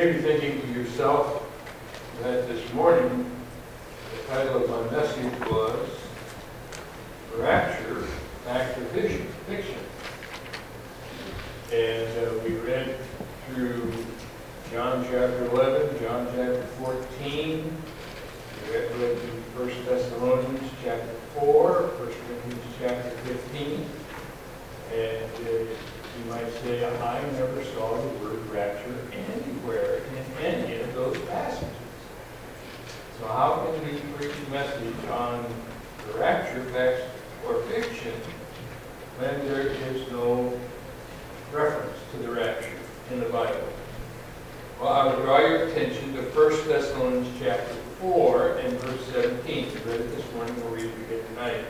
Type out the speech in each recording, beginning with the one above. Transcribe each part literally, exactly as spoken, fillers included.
may be thinking to yourself that this morning the title of my message was Rapture, Back to Vision, Fiction. And uh, we read through John chapter eleven, John chapter fourteen, we read through First Thessalonians chapter four, First Corinthians chapter fifteen, and uh, you might say, I never saw the word rapture anywhere in any of those passages. So how can we preach a message on the rapture, facts or fiction, when there is no reference to the rapture in the Bible? Well, I would draw your attention to First Thessalonians chapter four and verse seventeen. We read it this morning, we'll read it again tonight.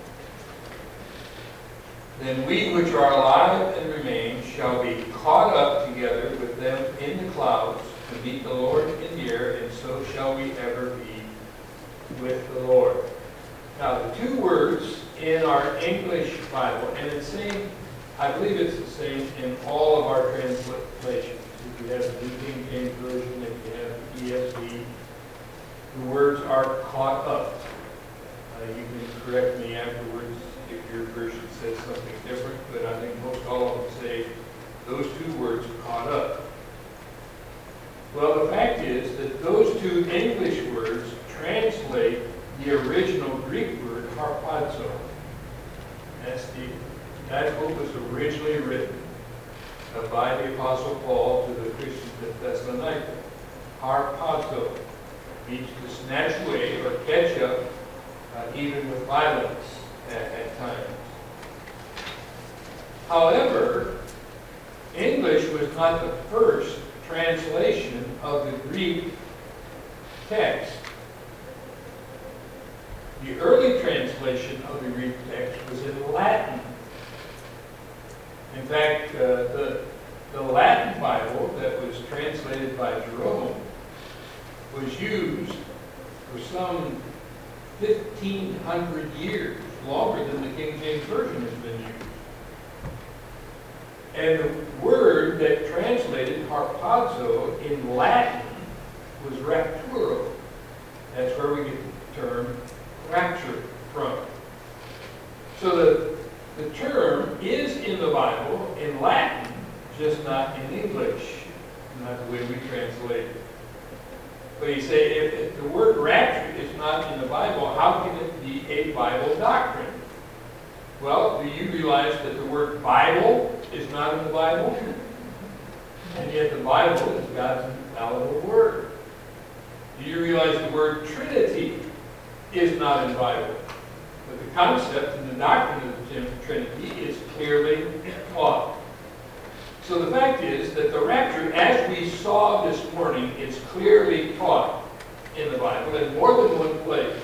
Then we which are alive and remain shall be caught up together with them in the clouds to meet the Lord in the air, and so shall we ever be with the Lord. Now, the two words in our English Bible, and it's the same, I believe it's the same in all of our translations. If you have the New King James Version, if you have the E S V, the words are caught up. Uh, you can correct me afterwards if your version says something different, but I think most all of them say those two words, caught up. Well, the fact is that those two English words translate the original Greek word harpazo. That's, the, that's what was originally written uh, by the Apostle Paul to the Christians at Thessalonica. Harpazo means to snatch away or catch up, uh, even with violence at, at times. However, English was not the first translation of the Greek text. The early translation of the Greek text was in Latin. In fact, uh, the, the Latin Bible that was translated by Jerome was used for some fifteen hundred years, longer than the King James Version has been used. And the word that translated harpazo in Latin was rapturo. That's where we get the term rapture from. So the, the term is in the Bible in Latin, just not in English, not the way we translate it. But you say, if, if the word rapture is not in the Bible, how can it be a Bible doctrine? Well, do you realize that the word Bible is not in the Bible? And yet the Bible is God's infallible word. Do you realize the word Trinity is not in the Bible? But the concept and the doctrine of the Trinity is clearly taught. So the fact is that the rapture, as we saw this morning, is clearly taught in the Bible in more than one place.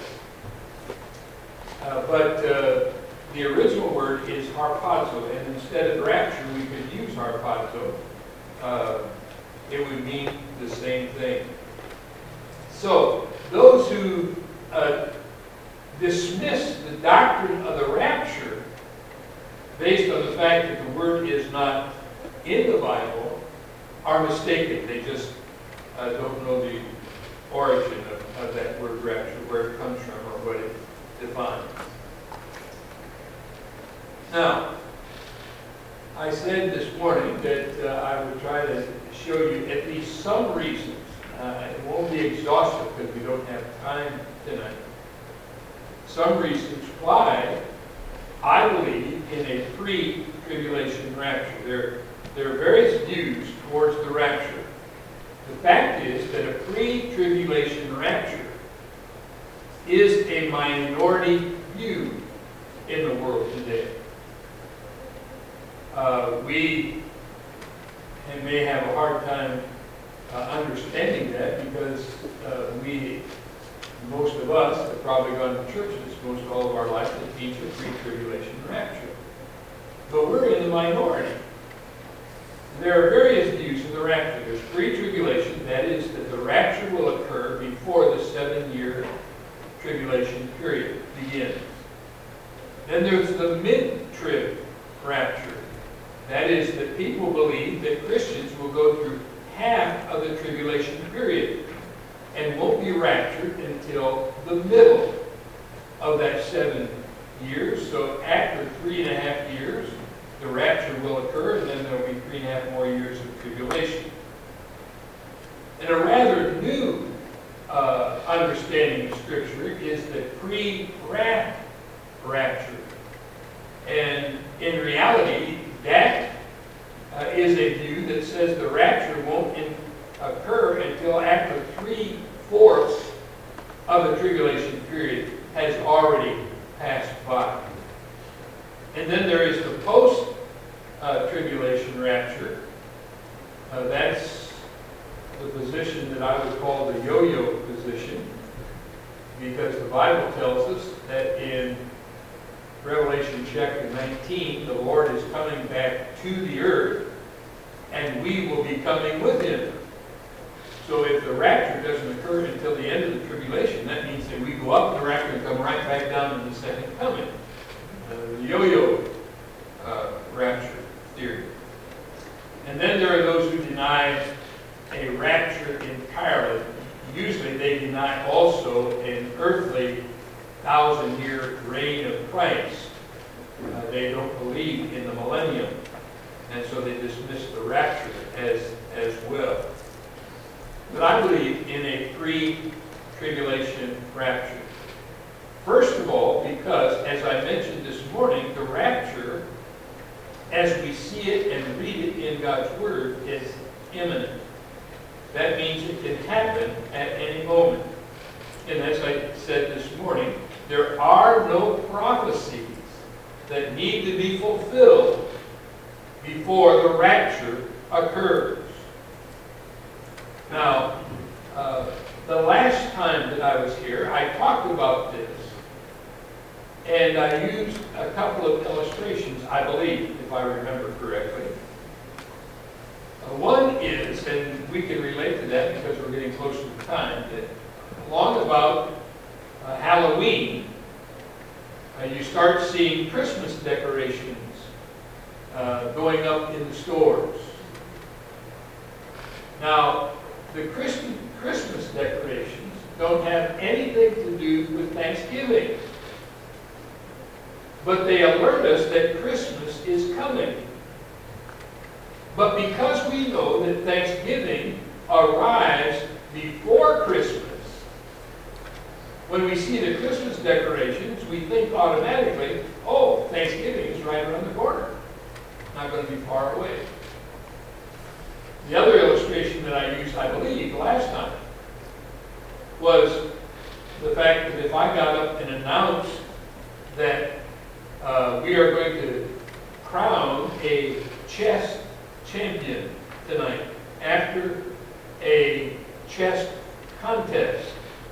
Uh, but uh, the original word is harpazo, and instead of rapture, we could use harpazo. Uh, it would mean the same thing. So those who uh, dismiss the doctrine of the rapture based on the fact that the word is not in the Bible are mistaken. They just uh, don't know the origin of, of that word rapture, where it comes from or what it defines. Now, I said this morning that uh, I would try to show you at least some reasons. Uh, it won't be exhaustive because we don't have time tonight. Some reasons why I believe in a pre-tribulation rapture. There, there are various views towards the rapture. The fact is that a pre-tribulation rapture is a minority view in the world today. Uh, we and may have a hard time uh, understanding that because uh, we, most of us, have probably gone to churches most all of our life that teach a pre-tribulation rapture. But we're in the minority. There are various views of the rapture. There's pre-tribulation, that is, that the rapture will occur before the seven-year tribulation period begins. Then there's the mid-trib rapture. That is, that people believe that Christians will go through half of the tribulation period and won't be raptured until the middle of that seven years. So after three and a half years, the rapture will occur, and then there will be three and a half more years of tribulation. And a rather new uh, understanding of Scripture is the pre-wrath rapture. And in reality, that uh, is a view that says the rapture won't in, occur until after three-fourths of the tribulation period has already passed by. And then there is the post-tribulation uh, rapture. Uh, that's the position that I would call the yo-yo position, because the Bible tells us that in Revelation chapter nineteen, the Lord is coming back to the earth, and we will be coming with Him. So if the rapture doesn't occur until the end of the tribulation, that means that we go up in the rapture and come right back down in the second coming. Uh, the yo-yo uh, rapture theory. And then there are those who deny a rapture entirely. Usually they deny also an earthly thousand-year reign of Christ. Uh, they don't believe in the millennium, and so they dismiss the rapture as, as well. But I believe in a pre-tribulation rapture. First of all, because, as I mentioned this morning, the rapture, as we see it and read it in God's Word, is imminent. That means it can happen at any moment. And as I said this morning, there are no prophecies that need to be fulfilled before the rapture occurs. Now, uh, the last time that I was here, I talked about this, and I used a couple of illustrations, I believe, if I remember correctly. Uh, one is, and we can relate to that because we're getting close to the time, that along about uh, Halloween, uh, you start seeing Christmas decorations uh, going up in the stores. Now, the Christmas, Christmas decorations don't have anything to do with Thanksgiving. But they alert us that Christmas is coming. But because we know that Thanksgiving arrives before Christmas, when we see the Christmas decorations, we think automatically, oh, Thanksgiving is right around the corner. Not going to be far away. The other illustration that I used, I believe, last time, was the fact that if I got up and announced that uh, we are going to crown a chess champion tonight after a chess contest,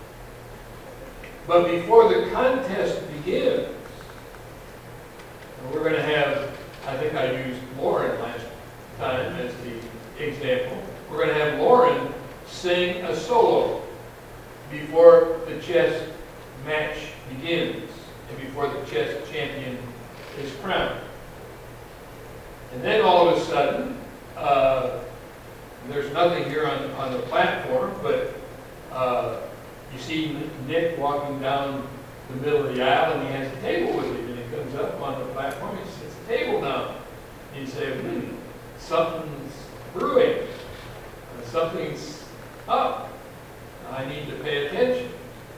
but before the contest begins, we're going to have, I think I used Lauren last time as the example. We're going to have Lauren sing a solo before the chess match begins and before the chess champion is crowned. And then all of a sudden, uh, there's nothing here on, on the platform, but uh, you see Nick walking down the middle of the aisle, and he has a table with him, and he comes up on the platform, he sits the table down. And you say, hmm, something's brewing. Something's up. I need to pay attention.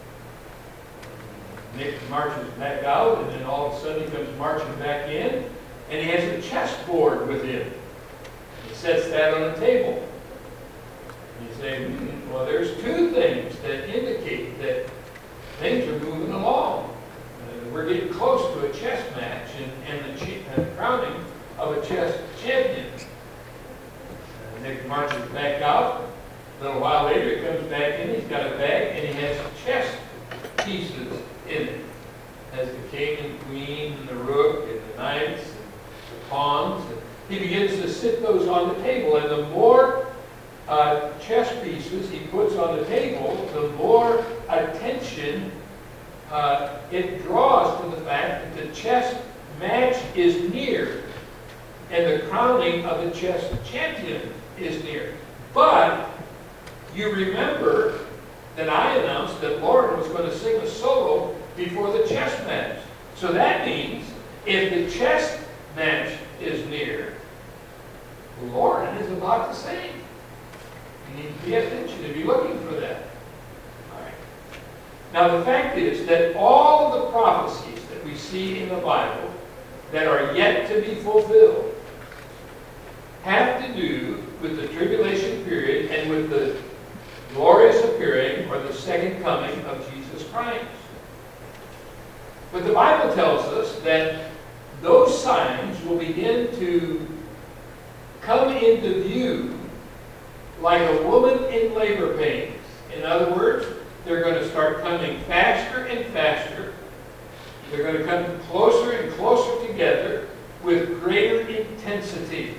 Nick marches back out, and then all of a sudden he comes marching back in, and he has a chessboard with him. He sets that on the table. And you say, hmm, well, there's two things that indicate that things are moving along. Uh, we're getting close to a chess match and, and the ch- uh, crowning of a chess champion. Nick marches back out. A little while later, he comes back in. He's got a bag, and he has chess pieces in it. Has the king and queen, and the rook, and the knights, and the pawns. And he begins to sit those on the table, and the more uh, chess pieces he puts on the table, the more attention uh, it draws to the fact that the chess match is near, and the crowning of the chess champion is near. But you remember that I announced that Lauren was going to sing a solo before the chess match. So that means if the chess match is near, Lauren is about to sing. You need to pay attention and be looking for that. All right. Now the fact is that all of the prophecies that we see in the Bible that are yet to be fulfilled have to do with the tribulation period and with the glorious appearing or the second coming of Jesus Christ. But the Bible tells us that those signs will begin to come into view like a woman in labor pains. In other words, they're going to start coming faster and faster. They're going to come closer and closer together with greater intensity.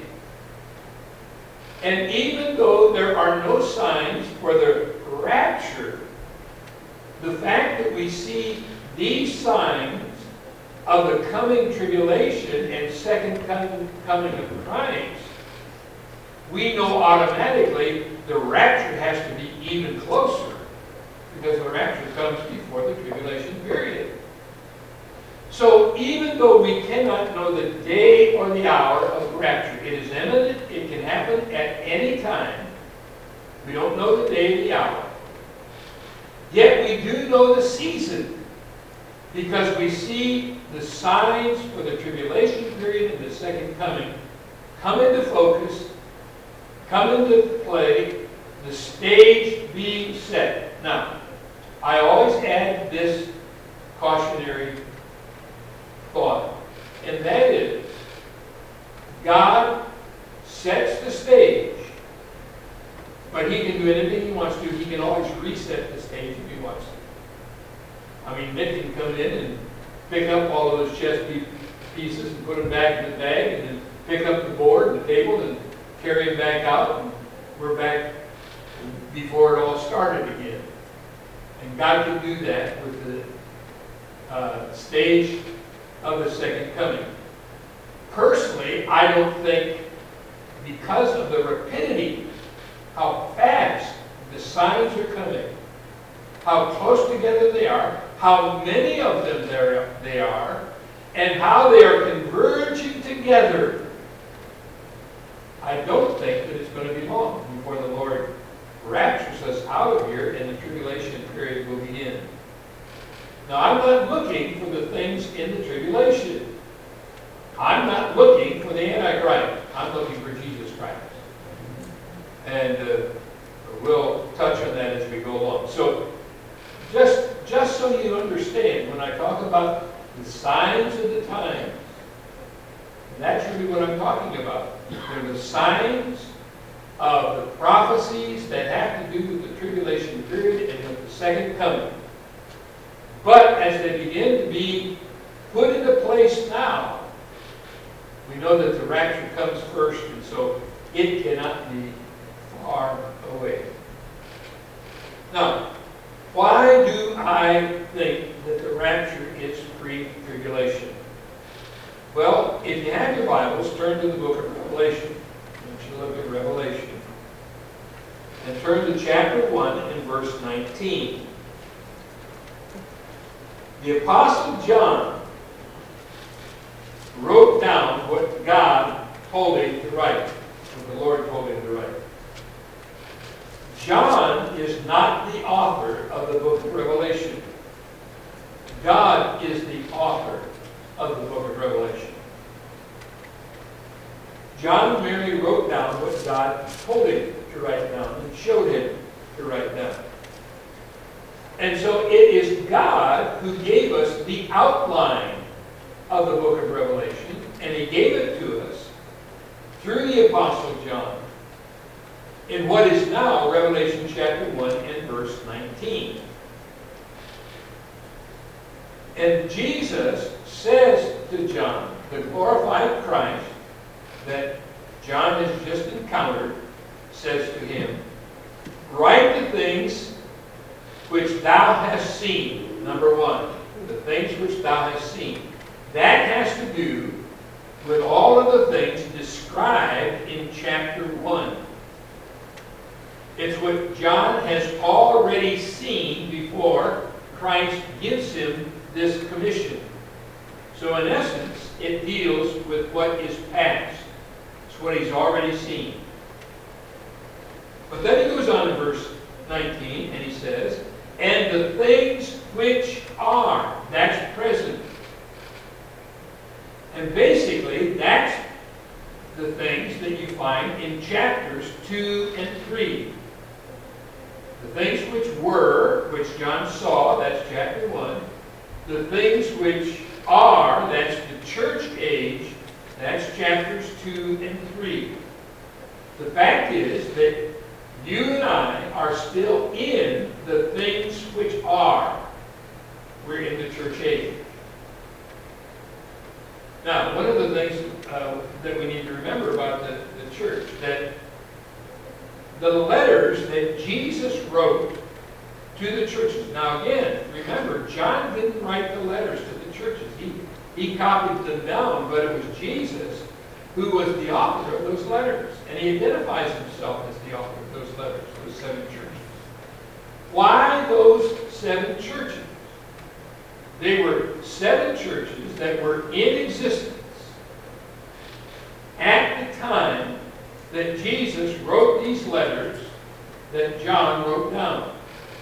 And even though there are no signs for the rapture, the fact that we see these signs of the coming tribulation and second coming of Christ, we know automatically the rapture has to be even closer, because the rapture comes before the tribulation period. So even though we cannot know the day or the hour of the rapture, it is imminent, it can happen at any time. We don't know the day or the hour. Yet we do know the season, because we see the signs for the tribulation period and the second coming come into focus, come into play, the stage being set. Now, I always add this cautionary thought, and that is, God sets the stage, but He can do anything He wants to. He can always reset the stage if He wants to. I mean, Nick can come in and pick up all of those chess pieces and put them back in the bag, and then pick up the board and the table and carry them back out, and we're back before it all started again. And God can do that with the uh, stage of the second coming. Personally, I don't think, because of the rapidity, how fast the signs are coming, how close together they are, how many of them there they are, and how they are converging together, I don't think that it's going to be long before the Lord raptures us out of here and the tribulation period will begin. Now, I'm not looking for the things in the tribulation. I'm not looking for the Antichrist. I'm looking for Jesus Christ. And uh, we'll touch on that as we go along. So, just, just so you understand, when I talk about the signs of the times, that's really what I'm talking about. They're the signs of the prophecies that have to do with the tribulation period and with the second coming. But as they begin to be put into place now, we know that the rapture comes first, and so it cannot be far away. Now, why do I think that the rapture is pre-tribulation? Well, if you have your Bibles, turn to the book of Revelation. I want you to look at Revelation. And turn to chapter one and verse nineteen. The Apostle John wrote down what God told him to write, what the Lord told him to write. John is not the author of the book of Revelation. God is the author of the book of Revelation. John merely wrote down what God told him to write down and showed him to write down. And so it is God who gave us the outline of the book of Revelation, and He gave it to us through the Apostle John in what is now Revelation chapter one and verse nineteen. And Jesus says to John, the glorified Christ that John has just encountered, says to him, write the things which thou hast seen. Number one, the things which thou hast seen. That has to do with all of the things described in chapter one. It's what John has already seen before Christ gives him this commission. So in essence, it deals with what is past. It's what he's already seen. But then he goes on in verse nineteen, and he says, and the things which are, that's present. And basically, that's the things that you find in chapters two and three. The things which were, which John saw, that's chapter one. The things which are, that's the church age, that's chapters two and three. The fact is that you and I are still in the things which are. We're in the church age. Now, one of the things uh, that we need to remember about the, the church, that the letters that Jesus wrote to the churches. Now again, remember, John didn't write the letters to the churches. He, he copied them down, but it was Jesus who was the author of those letters. And he identifies himself as the author of those letters, those seven churches. Why those seven churches? They were seven churches that were in existence at the time that Jesus wrote these letters that John wrote down.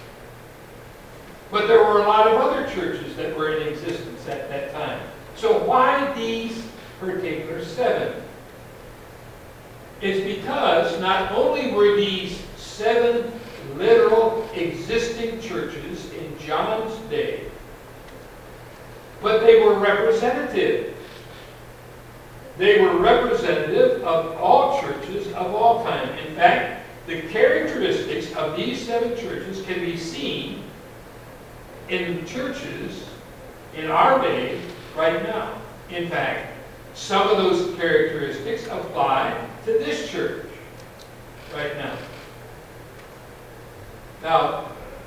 But there were a lot of other churches that were in existence at that time. So why these particular seven? It's because not only were these seven literal existing churches in John's day, but they were representative. They were representative of all churches of all time. In fact, the characteristics of these seven churches can be seen in churches in our day right now. In fact, some of those characteristics apply to this church right now. Now,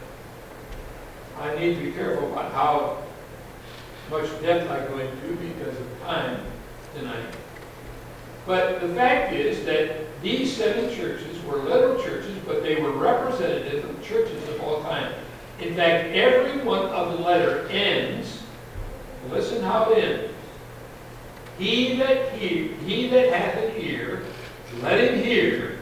I need to be careful about how much depth I go into because of time tonight. But the fact is that these seven churches were little churches, but they were representative of churches of all time. In fact, every one of the letter ends, listen how it ends. He that hear, he that hath an ear, let him hear.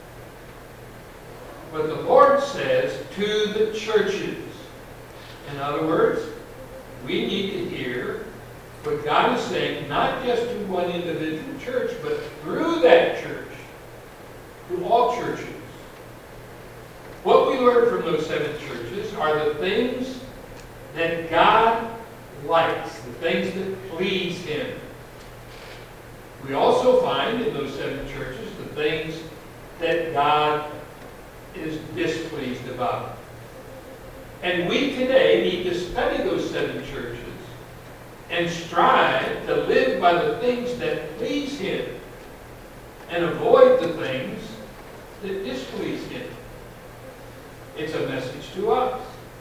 But the Lord says to the churches. In other words, we need to hear what God is saying, not just to one individual church, but through that church, to all churches. What we learn from those seven churches are the things that God likes, the things that please Him. We also find in those seven churches the things that God is displeased about. And we today need to study those seven churches and strive to live by the things that please Him and avoid the things that displease Him. It's a message to us.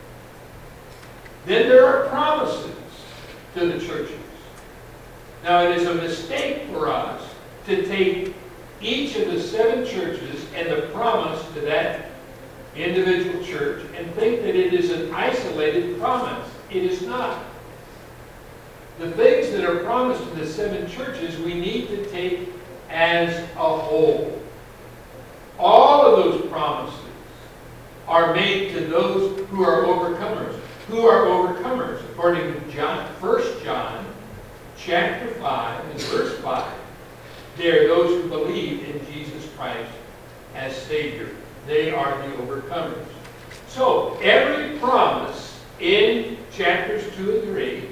Then there are promises to the churches. Now, it is a mistake for us to take each of the seven churches and the promise to that individual church and think that it is an isolated promise. It is not. The things that are promised to the seven churches we need to take as a whole. All of those promises are made to those who are overcomers. Who are overcomers? According to John, First John chapter five and verse five, they are those who believe in Jesus Christ as Savior. They are the overcomers. So, every promise in chapters two and three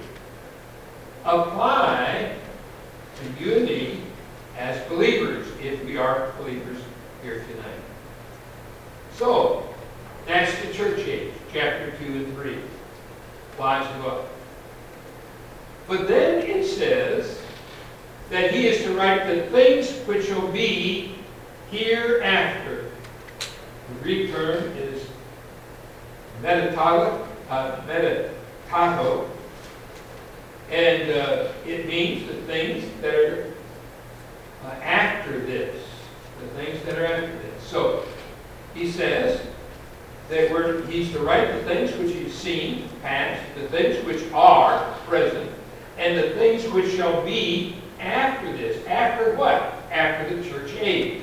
apply to you and me as believers, if we are believers here tonight. So, that's the church age, chapter two and three. Applies to us. But then it says that he is to write the things which shall be hereafter. The Greek term is metatato, uh, metatato, and uh, it means the things that are uh, after this. The things that are after this. So, he says that we're, he's to write the things which he's seen, past, the things which are, present, and the things which shall be after this. After what? After the church age.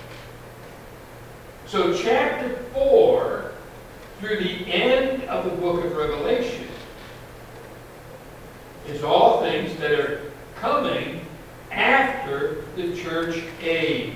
So chapter four, through the end of the book of Revelation, is all things that are coming after the church age.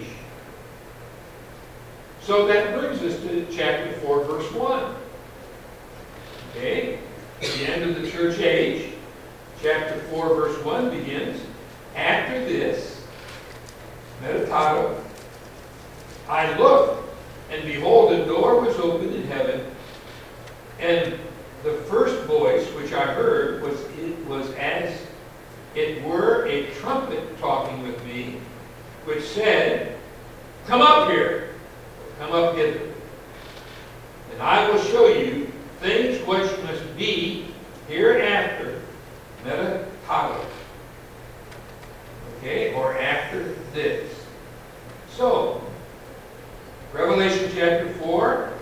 So that brings us to chapter four, verse one. Okay? At the end of the church age, chapter four, verse one begins, after this, meditato, I looked, and behold, a door was opened in heaven, and the first voice which I heard was, it was as it were a trumpet talking with me, which said, come up here, come up hither, and I will show you things which must be hereafter, meditato, okay, or after this. So, Revelation chapter four,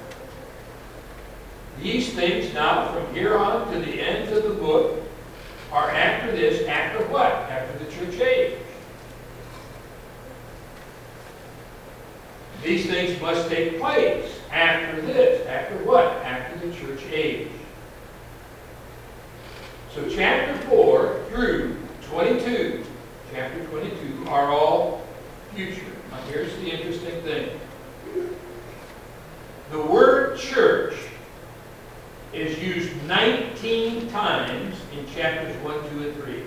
these things now from here on to the end of the book are after this, after what? After the church age. These things must take place after this. After what? After the church age. So chapter four through twenty-two, chapter twenty-two are all future. Now here's the interesting thing. The word church is used nineteen times in chapters one, two, and three.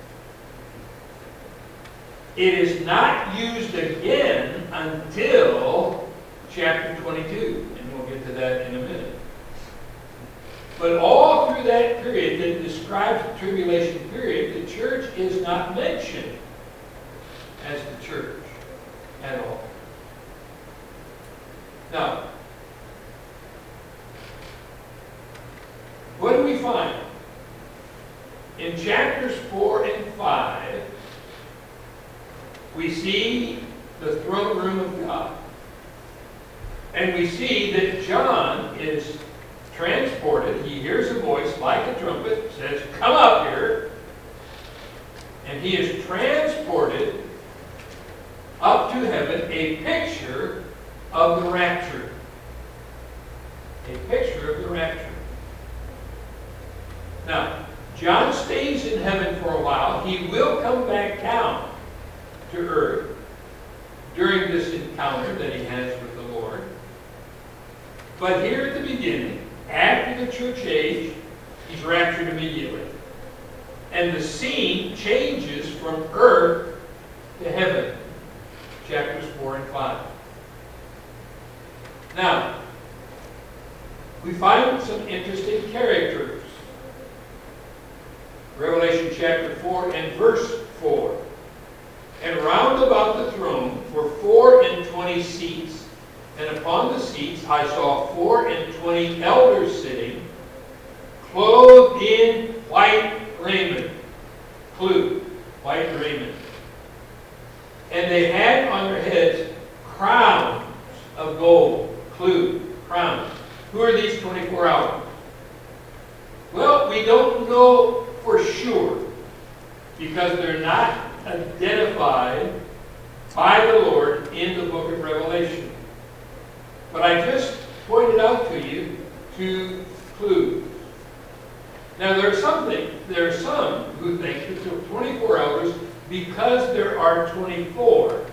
It is not used again until chapter twenty-two, and we'll get to that in a minute. But all through that period that describes the tribulation period, the church is not mentioned as the church at all. Now, what do we find? In chapters four and five, we see the throne room of God. And we see that John is transported. He hears a voice like a trumpet, says, come up here. And he is transported up to heaven, a picture of the rapture. A picture of the rapture. Now, John stays in heaven for a while. He will come back down to earth during this encounter that he has with the Lord. But here at the beginning, after the church age, he's raptured immediately. And the scene changes from earth to heaven. Chapters four and five. Now, we find some interesting characters. Revelation chapter four and verse four. And round about the throne were four and twenty seats, and upon the seats I saw four and twenty elders sitting, clothed in white raiment. Clue, white raiment. And they had on their heads crowns of gold. Clue, crowns. Who are these twenty-four elders? Well, we don't know for sure, because they're not identified by the Lord in the book of Revelation. But I just pointed out to you two clues. Now there are something, there are some who think that there are twenty-four elders because there are twenty-four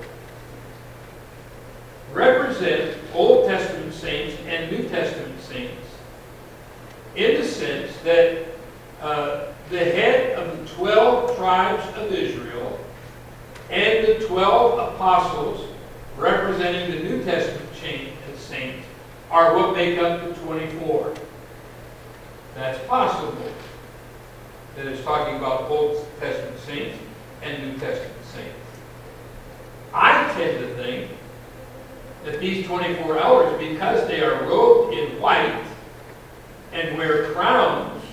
represent Old Testament saints and New Testament saints, in the sense that uh, the head of the twelve tribes of Israel and the twelve apostles representing the New Testament saints are what make up the twenty-four. That's possible. That it's talking about Old Testament saints and New Testament saints. I tend to think that these twenty-four elders, because they are robed in white and wear crowns,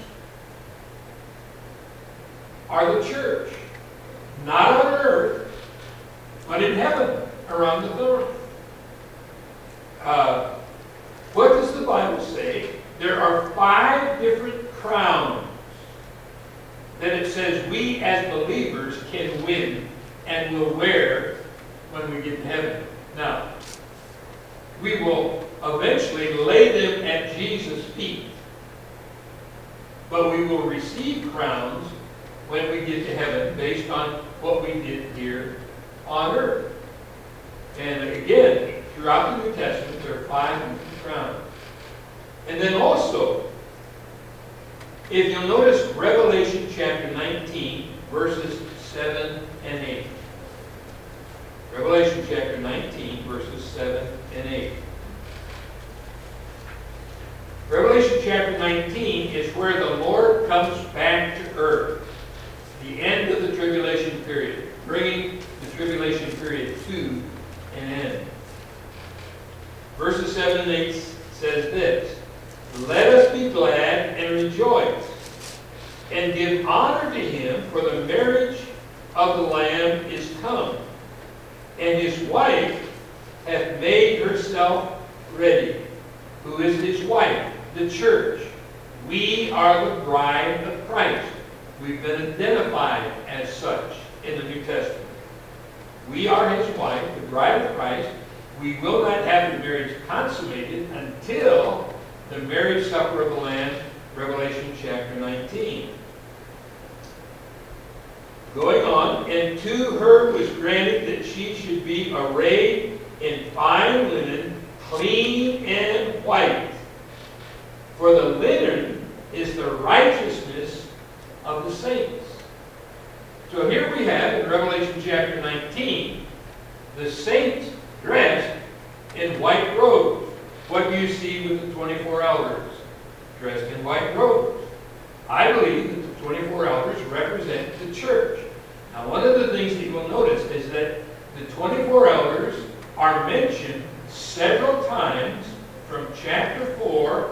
are the church. Not on earth, but in heaven, around the throne. Uh, and will wear when we get to heaven. Now, we will eventually lay them at Jesus' feet, but we will receive crowns when we get to heaven based on what we did here on earth. And again, throughout the New Testament, there are five crowns. And then also, if you'll notice Revelation chapter nineteen, verses seven and eight. Revelation chapter nineteen, verses seven and eight. Revelation chapter nineteen is where the Lord comes back to earth. The end of the tribulation period, bringing the tribulation period to an end. Verses seven and eight says this: "Let us be glad and rejoice, and give honor to him, for the marriage of the Lamb is come, and his wife hath made herself ready." Who is his wife? The church. We are the bride of Christ. We've been identified as such in the New Testament. We are his wife, the bride of Christ. We will not have the marriage consummated until the marriage supper of the Lamb, Revelation chapter nineteen. Going on, "And to her was granted that she should be arrayed in fine linen, clean and white. For the linen is the righteousness of the saints." So here we have in Revelation chapter nineteen, the saints dressed in white robes. What do you see with the twenty-four elders? Dressed in white robes. I believe that the twenty-four elders represent the church. Now, one of the things that you will notice is that the twenty-four elders are mentioned several times from chapter four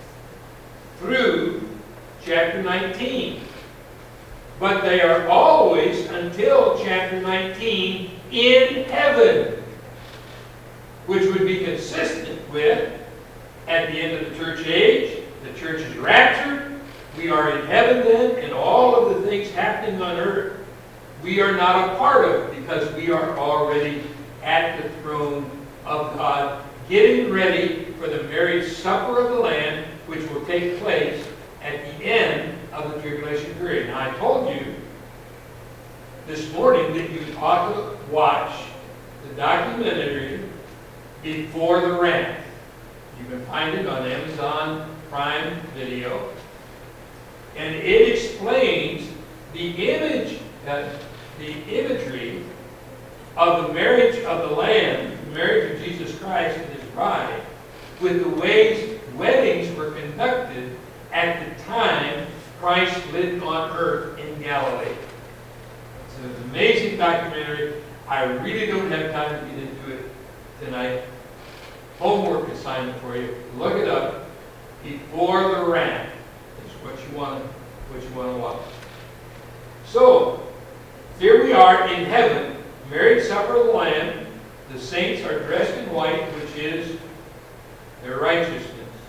through chapter nineteen. But they are always, until chapter nineteen, in heaven, which would be consistent with, at the end of the church age, the church is raptured. We are in heaven then, and all of the things happening on earth, we are not a part of, because we are already at the throne of God, getting ready for the marriage supper of the Lamb, which will take place at the end of the tribulation period. Now, I told you this morning that you ought to watch the documentary Before the Wrath. You can find it on Amazon Prime Video. And it explains the image, uh, the imagery of the marriage of the Lamb, the marriage of Jesus Christ and his bride, with the ways weddings were conducted at the time Christ lived on earth in Galilee. It's an amazing documentary. I really don't have time to get into it tonight. Homework assignment for you. Look it up. Before the Wrath is what you want to what you want to watch. So here we are in heaven, marriage supper of the Lamb. The saints are dressed in white, which is their righteousness.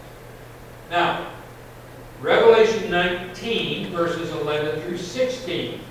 Now, Revelation nineteen, verses eleven through sixteen.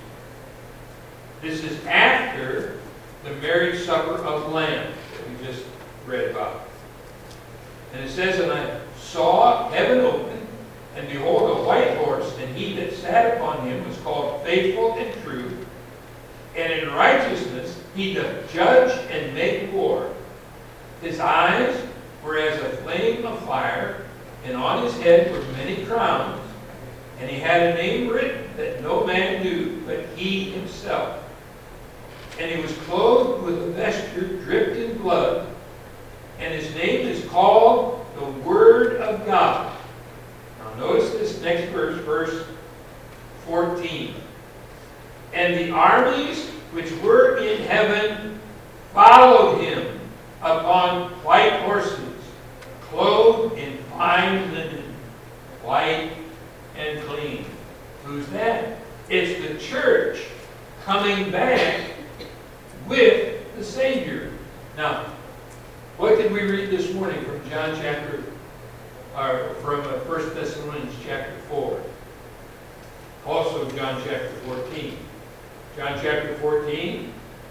This is after the marriage supper of the Lamb that we just read about. And it says, "And I saw heaven open, and behold, a white horse, and he that sat upon him was called Faithful and True, and in righteousness he doth judge and make war. His eyes were as a flame of fire, and on his head were many crowns, and he had a name written that no man knew but he himself. And he was clothed with a vesture dripped in blood, and his name is called the Word of God." Now notice this next verse, verse fourteen. "And the armies which were in heaven followed him upon white horses, clothed in fine linen, white and clean." Who's that? It's the church coming back with the Savior. Now, what did we read this morning from John chapter, or from First Thessalonians chapter four? Also John chapter fourteen. John chapter fourteen,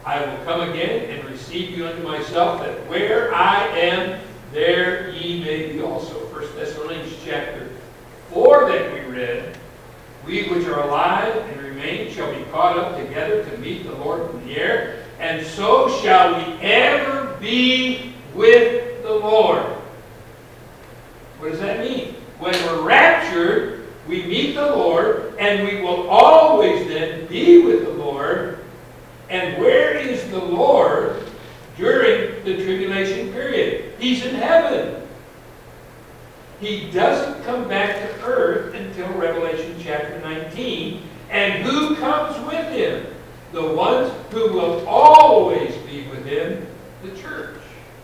I will come again and receive you unto myself, that where I am, there ye may be also. First Thessalonians chapter four that we read. We which are alive and remain shall be caught up together to meet the Lord in the air, and so shall we ever be with the Lord. What does that mean? When we're raptured, we meet the Lord, and we will always then be with the Lord. And where is the Lord during the tribulation period? He's in heaven. He doesn't come back to earth until Revelation chapter nineteen. And who comes with him? The ones who will always be with him, the church.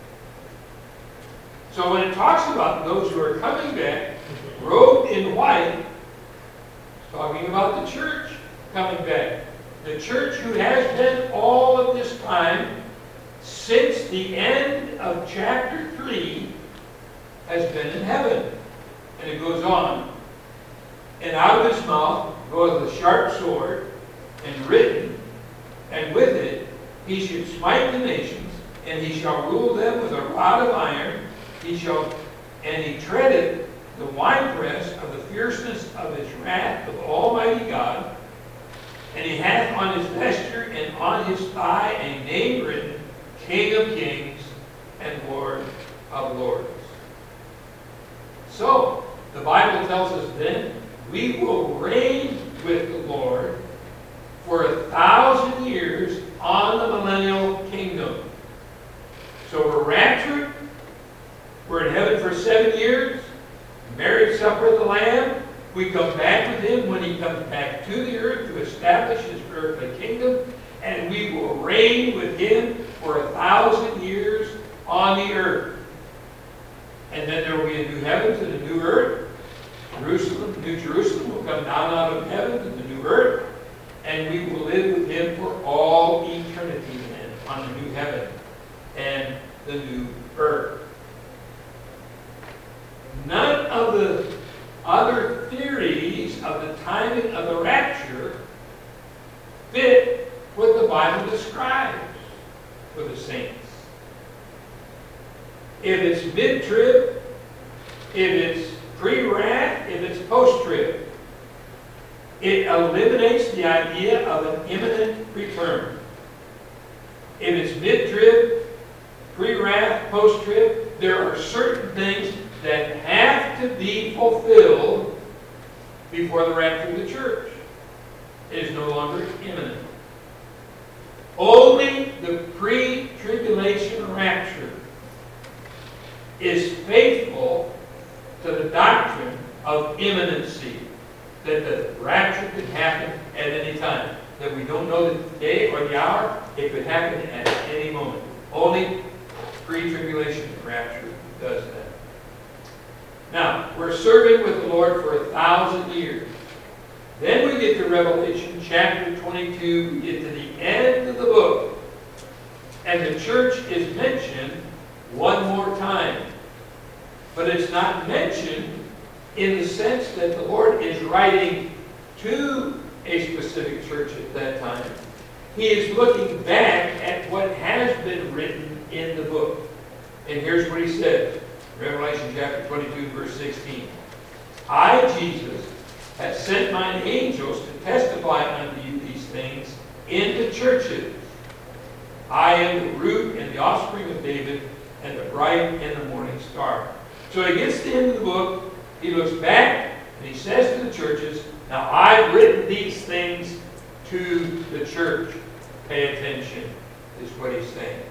So when it talks about those who are coming back, robed in white, it's talking about the church coming back. The church who has been all of this time, since the end of chapter three, has been in heaven. And it goes on. And out of his mouth goeth a sharp sword, and written, and with it he should smite the nations, and he shall rule them with a rod of iron. He shall, and he treadeth the winepress of the fierceness of his wrath of Almighty God. And he hath on his vesture and on his thigh a name written, King of Kings and Lord of Lords. So, the Bible tells us then, we will reign with the Lord for a thousand years on the millennial kingdom. So we're raptured, we're in heaven for seven years, marriage supper of the Lamb. We come back with him when he comes back to the earth to establish his earthly kingdom, and we will reign with him for a thousand years on the earth. And then there will be a new heavens and a new earth. Jerusalem, New Jerusalem will come down out of heaven to the new earth, and we will live with him for all eternity then on the new heaven and the new earth. None of the other theories of the timing of the rapture fit what the Bible describes for the saints. If it's mid-trib, if it's pre-wrath, if it's post-trib, it eliminates the idea of an imminent return. If it's mid-trib, pre-wrath, post-trib, there are certain things that have to be fulfilled before the rapture of the church. It is no longer imminent. Only the pre-tribulation rapture is faithful to the doctrine of imminency, that the rapture could happen at any time, that we don't know the day or the hour, it could happen at any moment. Only pre-tribulation rapture does that. Now, we're serving with the Lord for a thousand years. Then we get to Revelation chapter twenty-two, we get to the end of the book, and the church is mentioned one more time. But it's not mentioned in the sense that the Lord is writing to a specific church at that time. He is looking back at what has been written in the book. And here's what he says. Revelation chapter twenty-two, verse sixteen. I, Jesus, have sent mine angels to testify unto you these things in the churches. I am the root and the offspring of David, and the bright and the morning star. So he gets to the end of the book, he looks back, and he says to the churches, now I've written these things to the church. Pay attention, is what he's saying.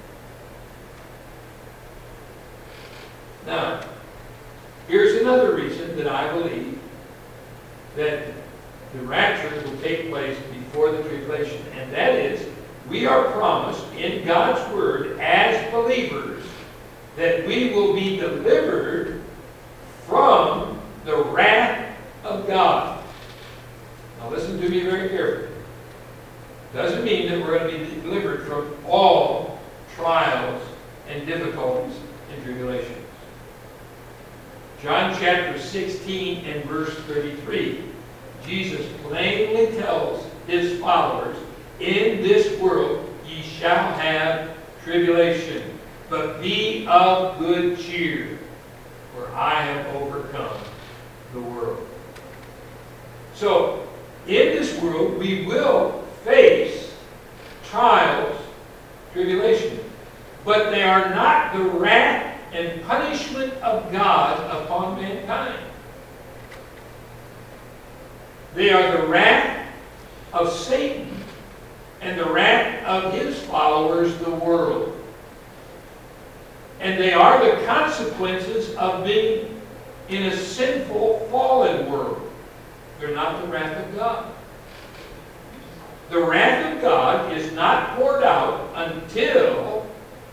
Now, here's another reason that I believe that the rapture will take place before the tribulation, and that is, we are promised in God's Word as believers that we will be delivered from the wrath of God. Now listen to me very carefully. Doesn't mean that we're going to be delivered from all trials and difficulties and tribulations. John chapter sixteen and verse thirty-three, Jesus plainly tells his followers, in this world ye shall have tribulation. But be of good cheer, for I have overcome the world. So, in this world, we will face trials, tribulation. But they are not the wrath and punishment of God upon mankind. They are the wrath of Satan and the wrath of his followers, the world. And they are the consequences of being in a sinful, fallen world. They're not the wrath of God. The wrath of God is not poured out until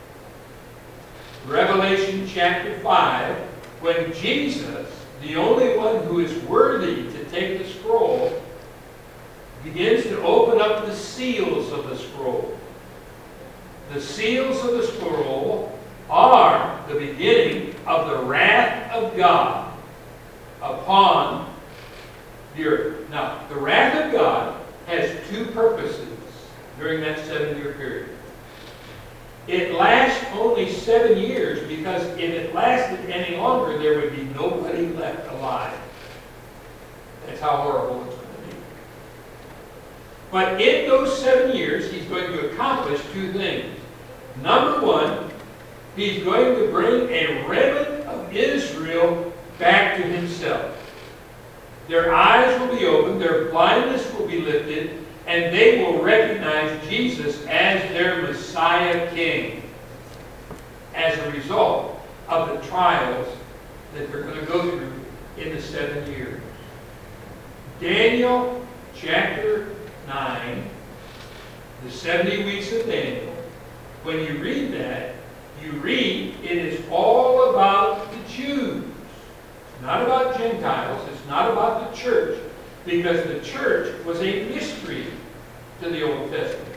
Revelation chapter five, when Jesus, the only one who is worthy to take the scroll, begins to open up the seals of the scroll. The seals of the scroll are the beginning of the wrath of God upon the earth. Now, the wrath of God has two purposes during that seven-year period. It lasts only seven years because if it lasted any longer, there would be nobody left alive. That's how horrible it's going to be. But in those seven years, he's going to accomplish two things. Number one, he's going to bring a remnant of Israel back to himself. Their eyes will be opened, their blindness will be lifted, and they will recognize Jesus as their Messiah King as a result of the trials that they're going to go through in the seven years. Daniel chapter nine, the seventy weeks of Daniel, when you read that, you read it is all about the Jews. It's not about Gentiles. It's not about the church. Because the church was a mystery to the Old Testament.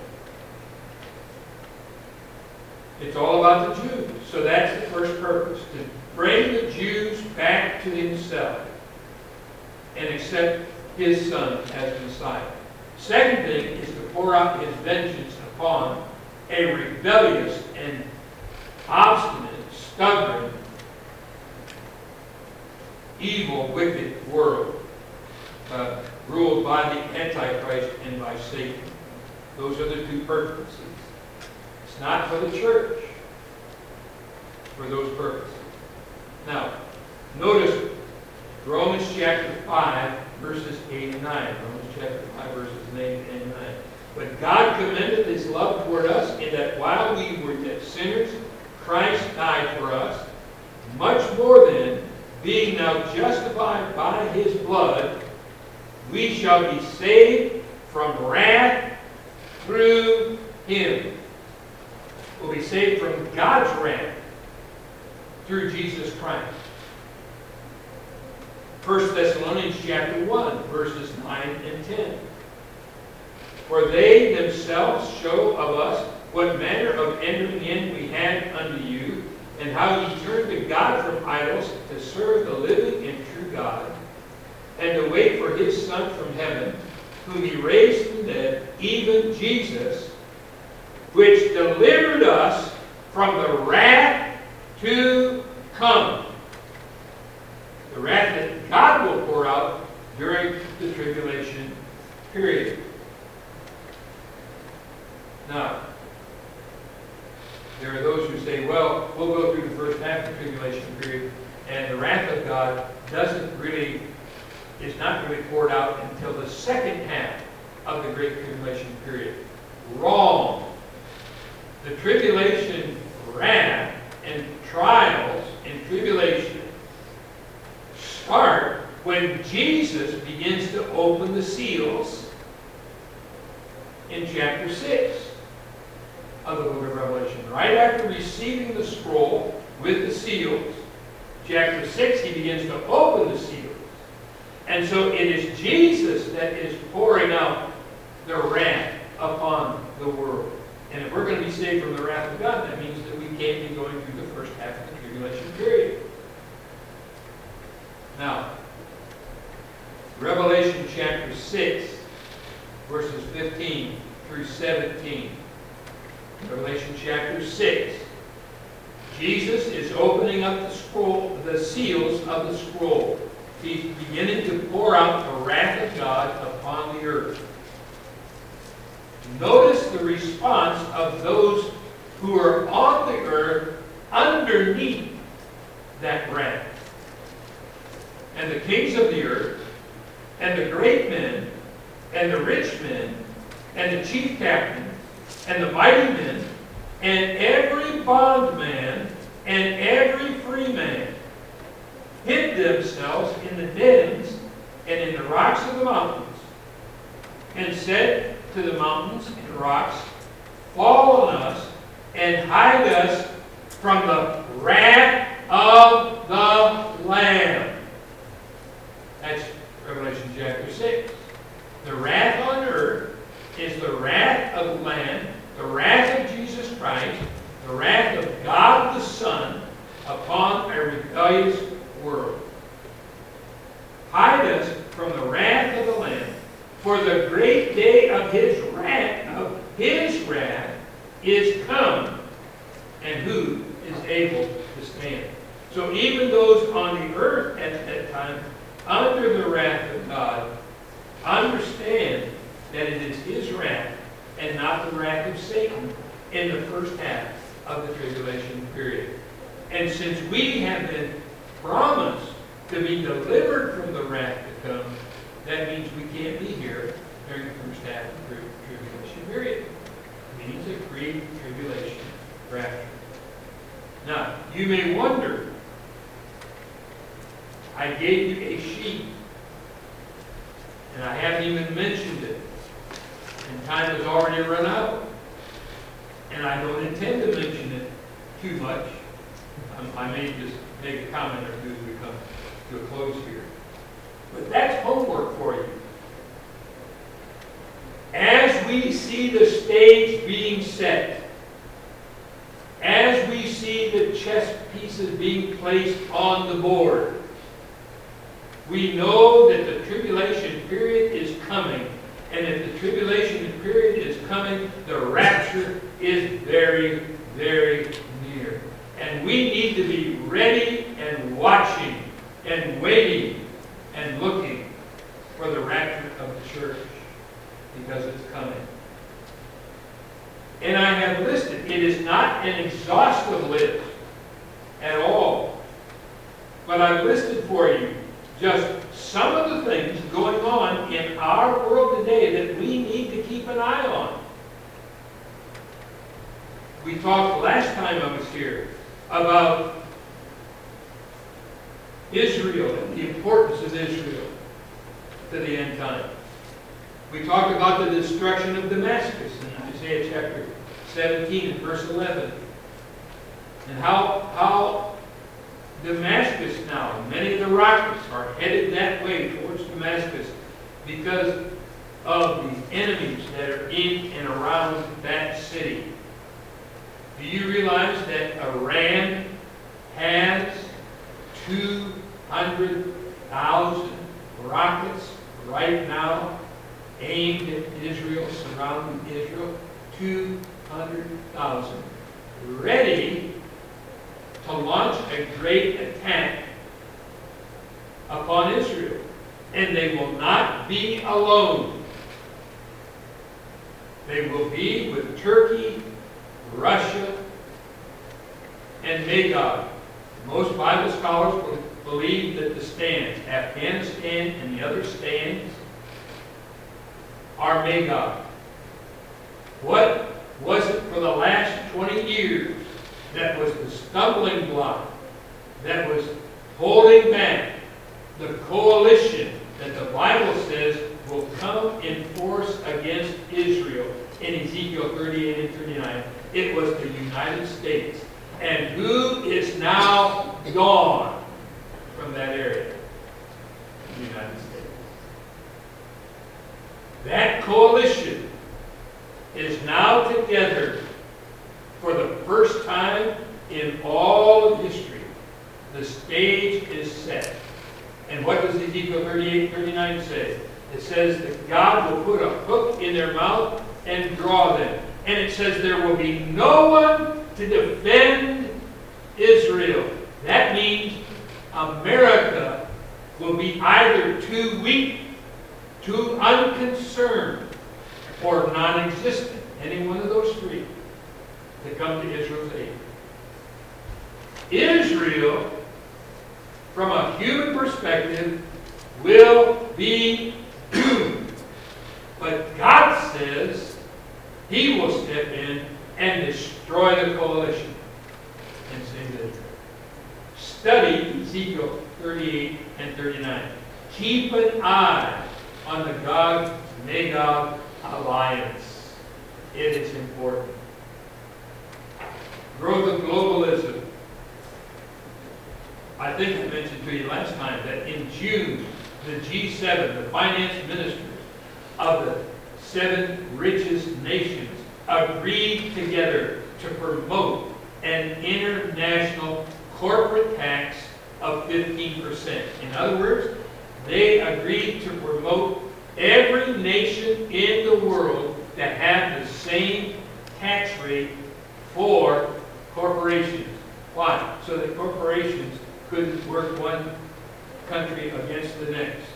It's all about the Jews. So that's the first purpose, to bring the Jews back to himself and accept his Son as Messiah. Second thing is to pour out his vengeance upon a rebellious and obstinate, stubborn, evil, wicked world. Uh, ruled by the Antichrist and by Satan. Those are the two purposes. It's not for the church, for those purposes. Now, notice Romans chapter five, verses eight and nine. Romans chapter five, verses eight and nine. But God commended his love toward us in that while we were yet sinners, Christ died for us. Much more then, being now justified by his blood, we shall be saved from wrath through him. We'll be saved from God's wrath through Jesus Christ. First Thessalonians chapter one, verses nine and ten. For they themselves show of us what manner of entering in we had unto you, and how ye turned to God from idols to serve the living and true God, and to wait for his Son from heaven, whom he raised from the dead, even Jesus, which delivered us from the wrath to come. The wrath that God will pour out during the tribulation period. Now, there are those who say, well, we'll go through the first half of the tribulation period, and the wrath of God doesn't really is not really poured out until the second half of the Great Tribulation period. Wrong. The tribulation wrath and trials and tribulation start when Jesus begins to open the seals in chapter six of the book of Revelation. Right after receiving the scroll with the seals, chapter six, he begins to open the seals. And so it is Jesus that is pouring out the wrath upon the world. And if we're going to be saved from the wrath of God, that means that we can't be going through the first half of the tribulation period. Now, Revelation chapter six, verses fifteen through seventeen. Revelation chapter six. Jesus is opening up the scroll, the seals of the scroll. He's beginning to pour out the wrath of God upon the earth. Notice the response of those who are on the earth underneath that wrath. And the kings of the earth, and the great men, and the rich men, and the chief captain, and the mighty men, and every bondman, and every free man, hid themselves in the dens and in the rocks of the mountains, and said to the mountains and rocks, fall on us, and hide us from the wrath of the Lamb. That's Revelation chapter six. The wrath on earth is the wrath of the Lamb, the wrath of Jesus Christ, the wrath of God the Son upon a rebellious world. Hide us from the wrath of the Lamb, for the great day of his wrath, of his wrath, is come, and who is able to stand? So even those on the earth at that time, under the wrath of God, understand that it is his wrath and not the wrath of Satan in the first half of the tribulation period. And since we have been promised to be delivered from the wrath to come, that means we can't be here during the first half of the tribulation period. It means a pre-tribulation rapture. Now, you may wonder, I gave you a sheet, and I haven't even mentioned it, and time has already run out, and I don't intend to mention it too much. Um, I may just make a comment or two as we come to a close here. But that's homework for you. As we see the stage being set, as we see the chess pieces being placed on the board, we know that the tribulation period is coming. And if the tribulation period is coming, the rapture is very, very near. And we need to be ready and watching and waiting and looking for the rapture of the church, because it's coming. And I have listed, it is not an exhaustive list at all, but I've listed for you just some of the things going on in our world today that we need to keep an eye on. We talked last time I was here about Israel and the importance of Israel to the end time. We talked about the destruction of Damascus in Isaiah chapter seventeen and verse eleven. And how, how Damascus now, many of the rockets are headed that way towards Damascus because of the enemies that are in and around that city. Do you realize that Iran has two hundred thousand rockets right now aimed at Israel, surrounding Israel? two hundred thousand. Ready to launch a great attack upon Israel. And they will not be alone. They will be with Turkey, Russia, and Magog. Most Bible scholars believe that the stands, Afghanistan and the other stands, are Magog. What was it for the last twenty years that was the stumbling block, that was holding back the coalition that the Bible says will come in force against Israel in Ezekiel thirty-eight and thirty-nine? It was the United States. And who is now gone from that area? The United States. That coalition is now together for the first time in all of history. The stage is set. And what does Ezekiel thirty-eight thirty-nine say? It says that God will put a hook in their mouth and draw them. and it says there will be no one to defend Israel. That means America will be either too weak, too unconcerned, or non-existent. Any one of those three to come to Israel's aid. Israel, from a human perspective, will be doomed. But God says He will step in and destroy the coalition and save Israel. Study Ezekiel thirty-eight and thirty-nine. Keep an eye on the Gog-Magog alliance. It is important. Growth of globalism. I think I mentioned to you last time that in June, the G seven, the finance ministers of the seven richest nations, agreed together to promote an international corporate tax of fifteen percent. In other words, they agreed to promote every nation in the world to have the same tax rate for corporations. Why? So that corporations couldn't work one country against the next.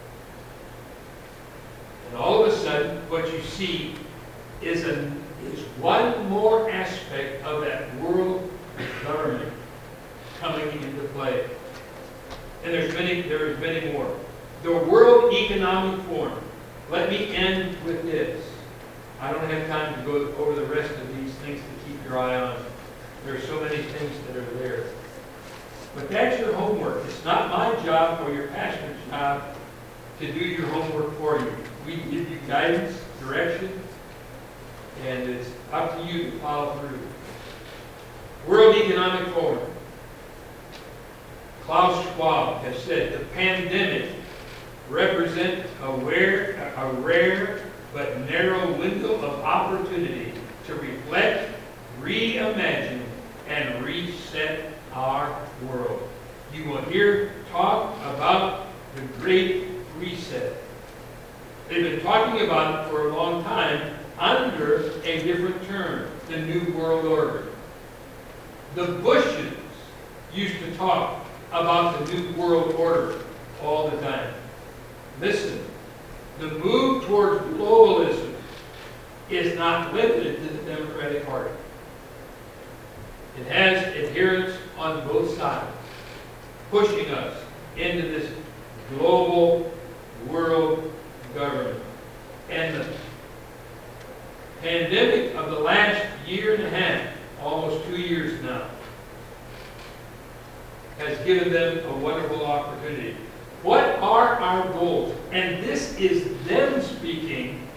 And all of a sudden, what you see is, a, is one more aspect of that world government coming into play. And there's many, there's many more. The World Economic Forum. Let me end with this. I don't have time to go over the rest of these things to keep your eye on. There are so many things that are there. But that's your homework. It's not my job or your pastor's job to do your homework for you. We give you guidance, direction, and it's up to you to follow through. World Economic Forum. Klaus Schwab has said the pandemic represents a rare, a rare but narrow window of opportunity to reflect, reimagine, and reset our world. You will hear talk about the Great Reset. They've been talking about it for a long time under a different term, the New World Order. The Bushes used to talk about the New World Order all the time. Listen, the move towards globalism is not limited to the Democratic Party. It has adherents on both sides, pushing us into this global world government. And the pandemic of the last year and a half, almost two years now, has given them a wonderful opportunity. What are our goals? And this is them speaking,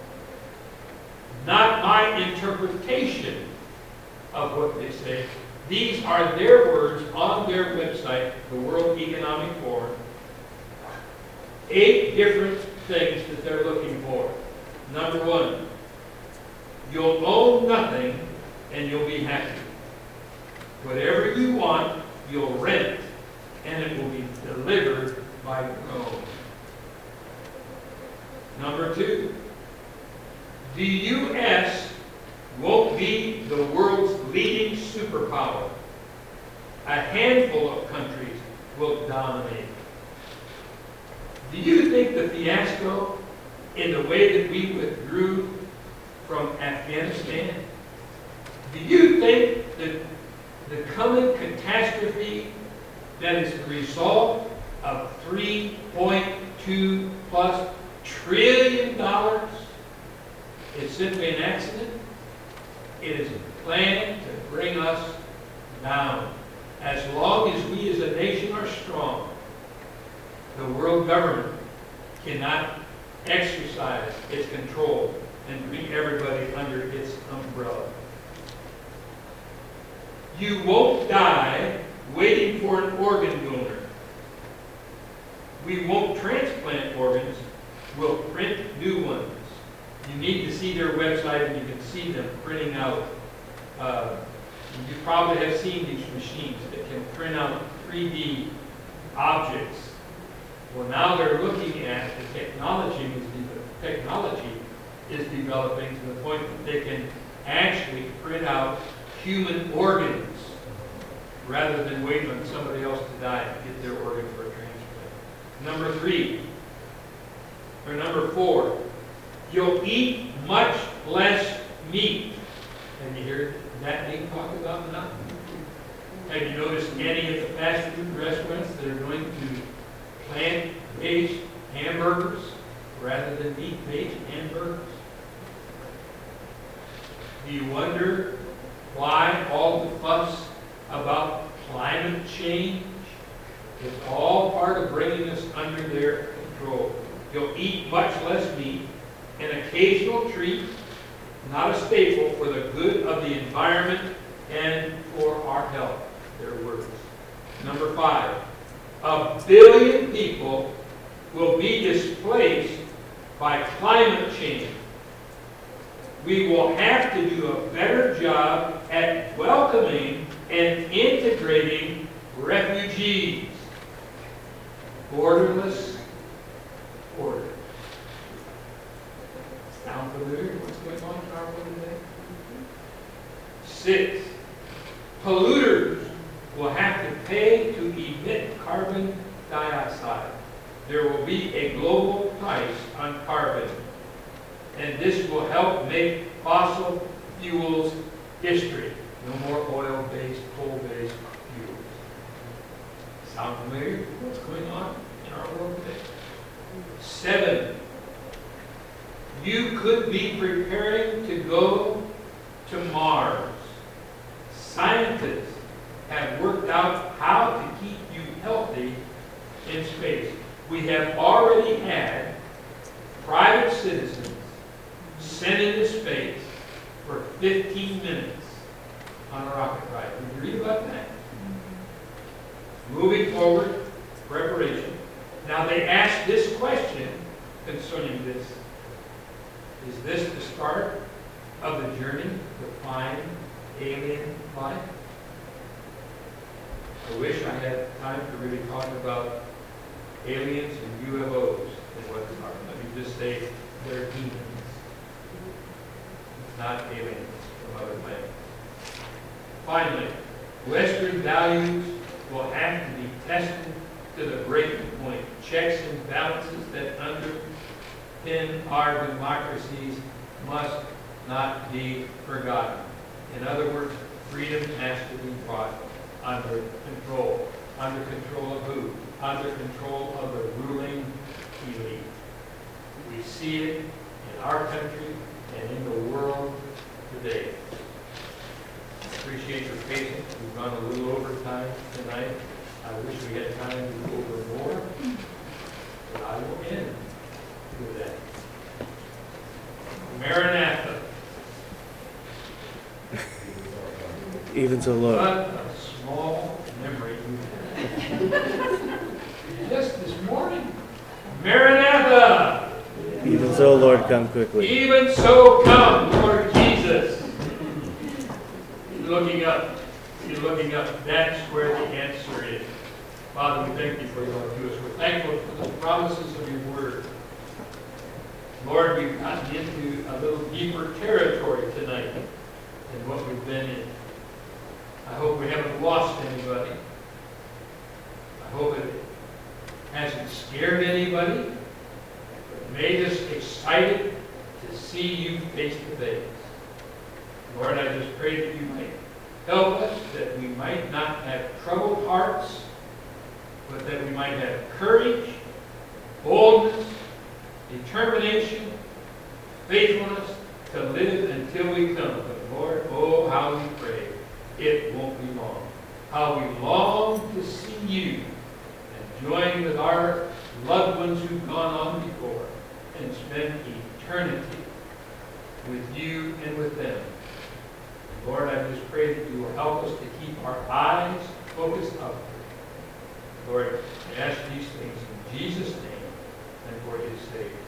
not my interpretation of what they say. These are their words on their website, the World Economic Forum. Eight different things that they're looking for. Number one, you'll own nothing and you'll be happy. Whatever you want, you'll rent, and it will be delivered by drone. Number two, the U S won't be the world's leading superpower. A handful of countries will dominate. Do you think the fiasco in the way that we withdrew from Afghanistan, do you think that the coming catastrophe that is the result of three point two plus trillion dollars is simply an accident? It is a plan to bring us down. As long as we as a nation are strong, the world government cannot exercise its control and bring everybody under its umbrella. You won't die waiting for an organ donor. We won't transplant organs, we'll print new ones. You need to see their website and you can see them printing out. Uh, you probably have seen these machines that can print out three D objects. Well, now they're looking at the technology, the technology is developing to the point that they can actually print out human organs rather than waiting on somebody else to die to get their organ for a transplant. Number three, or number four, you'll eat much less meat. Have you heard that being talked about enough? Have you noticed any of the fast food restaurants that are going to plant-based hamburgers rather than meat-based hamburgers? Do you wonder why all the fuss about climate change? It's all part of bringing us under their control. You'll eat much less meat, an occasional treat, not a staple, for the good of the environment and for our health. Their words. Number five, a billion people will be displaced by climate change. We will have to do a better job at welcoming and integrating refugees. Borderless border. Sound familiar? What's going on in our world today? Six, polluters will have to pay to emit carbon dioxide. There will be a global price on carbon, and this will help make fossil fuels history. No more oil-based, coal-based fuels. Sound familiar with what's going on in our world today? Seven, you could be preparing to go to Mars. Scientists have worked out how to keep you healthy in space. We have already had private citizens sent into space for fifteen minutes on a rocket ride. Did you read about that? Moving forward, preparation. Now they ask this question concerning this. Is this the start of the journey to find alien life? I wish I had time to really talk about aliens and U F Os and what they are. Let me just say they're demons, not aliens from other planets. Finally, Western values will have to be tested to the breaking point. Checks and balances that underpin our democracies must not be forgotten. In other words, freedom has to be brought under control. Under control of who? Under control of the ruling elite. We see it in our country and in the world today. I appreciate your patience. We've gone a little over time tonight. I wish we had time to go over more, but I will end with that. Maranatha. Even so, Lord. What a small memory you have. Just this morning. Maranatha. Even so, Lord, come quickly. Even so, come, Lord Jesus. You're looking up. You're looking up. That's where the answer is. Father, we thank you for your love to us. We're thankful for the promises of your word. Lord, we've gotten into a little deeper territory tonight than what we've been in. I hope we haven't lost anybody. I hope it hasn't scared anybody, but made us excited to see you face to face. Lord, I just pray that you might help us, that we might not have troubled hearts, but that we might have courage, boldness, determination, faithfulness to live until we come. But Lord, oh, how we pray. It won't be long. How we long to see you and join with our loved ones who've gone on before and spend eternity with you and with them. Lord, I just pray that you will help us to keep our eyes focused upward. Lord, I ask these things in Jesus' name and for his sake.